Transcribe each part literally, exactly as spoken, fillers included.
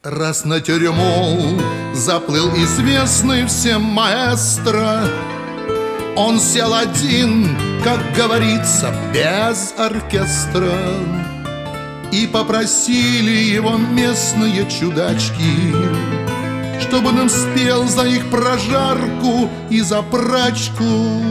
Раз на тюрьму заплыл известный всем маэстро, он сел один, как говорится, без оркестра. И попросили его местные чудачки, чтобы он им спел за их прожарку и за прачку.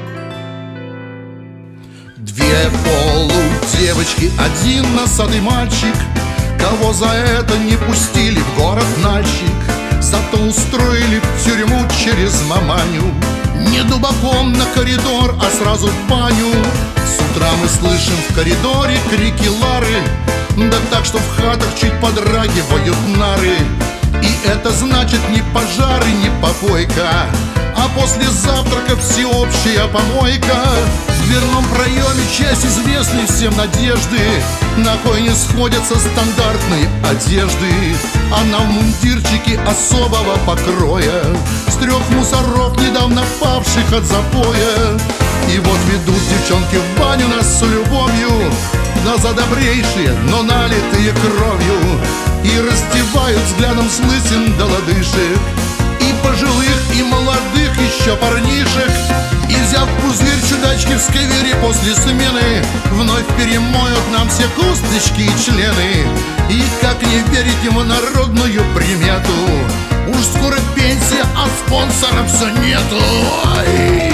Две полудевочки, один носатый мальчик, кого за это не пустили в город Нальчик, зато устроили в тюрьму через маманю. Не дубаком на коридор, а сразу в баню. С утра мы слышим в коридоре крики Лары, да так, что в хатах чуть подрагивают нары. И это значит не пожары, не попойка, а после завтрака всеобщая помойка. В дверном проеме часть известной всем надежды, на кой не сходятся стандартные одежды. Она в мундирчике особого покроя, с трех мусоров, недавно павших от запоя. И вот ведут девчонки в баню нас с любовью, глаза добрейшие, но налитые кровью, и раздевают взглядом с лысин до лодыжек, и пожилых, и молодых еще парнишек. И взяв пузырь, чудачки в сквере после смены вновь перемоют нам все косточки и члены. И как не верить ему народную примету, уж скоро пенсия, а спонсора все нету. Ой!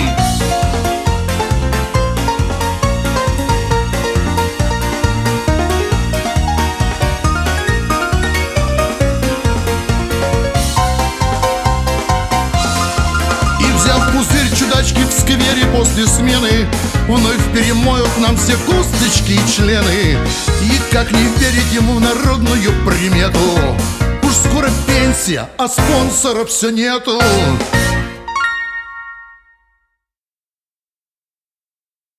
Пузырь, чудачки в сквере после смены вновь перемоют нам все косточки и члены. И как не верить ему в народную примету, уж скоро пенсия, а спонсора все нету.